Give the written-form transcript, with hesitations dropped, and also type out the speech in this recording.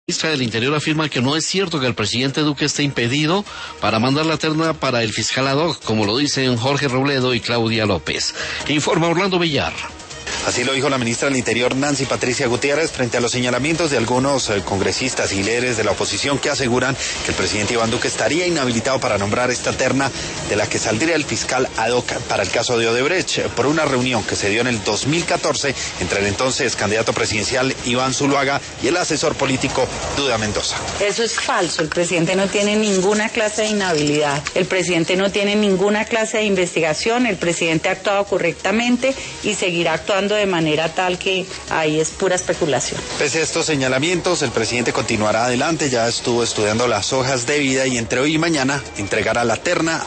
La ministra del Interior afirma que no es cierto que el presidente Duque esté impedido para mandar la terna para el fiscal ad hoc, como lo dicen Jorge Robledo y Claudia López. Informa Orlando Villar. Así lo dijo la ministra del Interior, Nancy Patricia Gutiérrez, frente a los señalamientos de algunos congresistas y líderes de la oposición que aseguran que el presidente Iván Duque estaría inhabilitado para nombrar esta terna de la que saldría el fiscal ad hoc para el caso de Odebrecht, por una reunión que se dio en el 2014 entre el entonces candidato presidencial Iván Zuluaga y el asesor político Duda Mendoza. Eso es falso, el presidente no tiene ninguna clase de inhabilidad, el presidente no tiene ninguna clase de investigación, el presidente ha actuado correctamente y seguirá actuando de manera tal que ahí es pura especulación. Pese a estos señalamientos, el presidente continuará adelante, ya estuvo estudiando las hojas de vida y entre hoy y mañana entregará la terna